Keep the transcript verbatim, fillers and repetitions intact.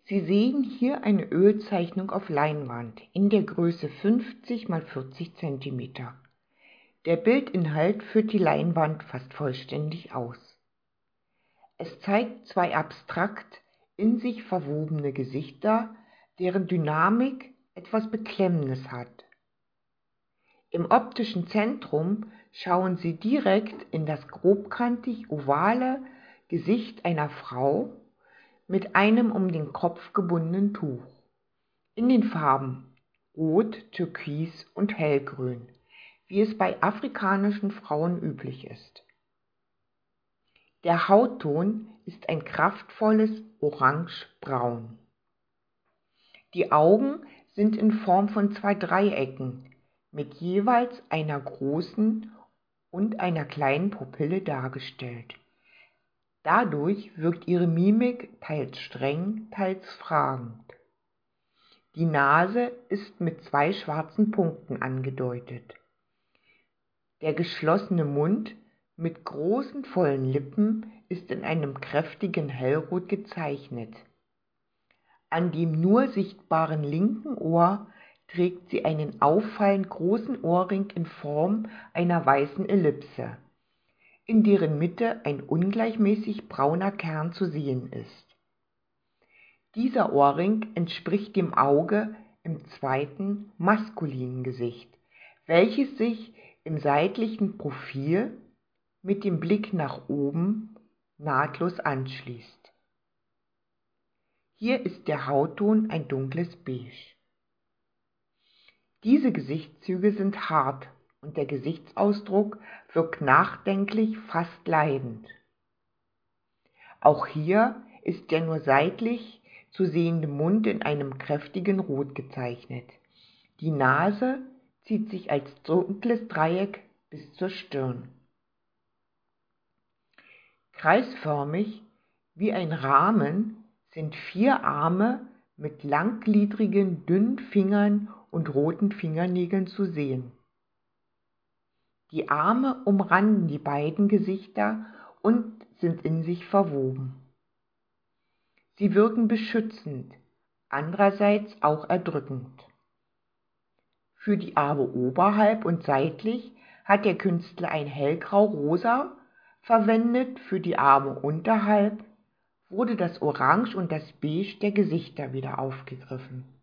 Sie sehen hier eine Ölzeichnung auf Leinwand in der Größe fünfzig mal vierzig Zentimeter. Der Bildinhalt führt die Leinwand fast vollständig aus. Es zeigt zwei abstrakt in sich verwobene Gesichter, deren Dynamik etwas Beklemmendes hat. Im optischen Zentrum schauen Sie direkt in das grobkantig ovale Gesicht einer Frau mit einem um den Kopf gebundenen Tuch, in den Farben Rot, Türkis und Hellgrün, wie es bei afrikanischen Frauen üblich ist. Der Hautton ist ein kraftvolles Orange-Braun. Die Augen sind in Form von zwei Dreiecken mit jeweils einer großen und einer kleinen Pupille dargestellt. Dadurch wirkt ihre Mimik teils streng, teils fragend. Die Nase ist mit zwei schwarzen Punkten angedeutet. Der geschlossene Mund mit großen, vollen Lippen ist in einem kräftigen Hellrot gezeichnet. An dem nur sichtbaren linken Ohr trägt sie einen auffallend großen Ohrring in Form einer weißen Ellipse, in deren Mitte ein ungleichmäßig brauner Kern zu sehen ist. Dieser Ohrring entspricht dem Auge im zweiten, maskulinen Gesicht, welches sich im seitlichen Profil mit dem Blick nach oben nahtlos anschließt. Hier ist der Hautton ein dunkles Beige. Diese Gesichtszüge sind hart und der Gesichtsausdruck wirkt nachdenklich, fast leidend. Auch hier ist der nur seitlich zu sehende Mund in einem kräftigen Rot gezeichnet. Die Nase zieht sich als dunkles Dreieck bis zur Stirn. Kreisförmig wie ein Rahmen sind vier Arme mit langgliedrigen, dünnen Fingern und roten Fingernägeln zu sehen. Die Arme umranden die beiden Gesichter und sind in sich verwoben. Sie wirken beschützend, andererseits auch erdrückend. Für die Arme oberhalb und seitlich hat der Künstler ein hellgrau-rosa verwendet, für die Arme unterhalb wurde das Orange und das Beige der Gesichter wieder aufgegriffen.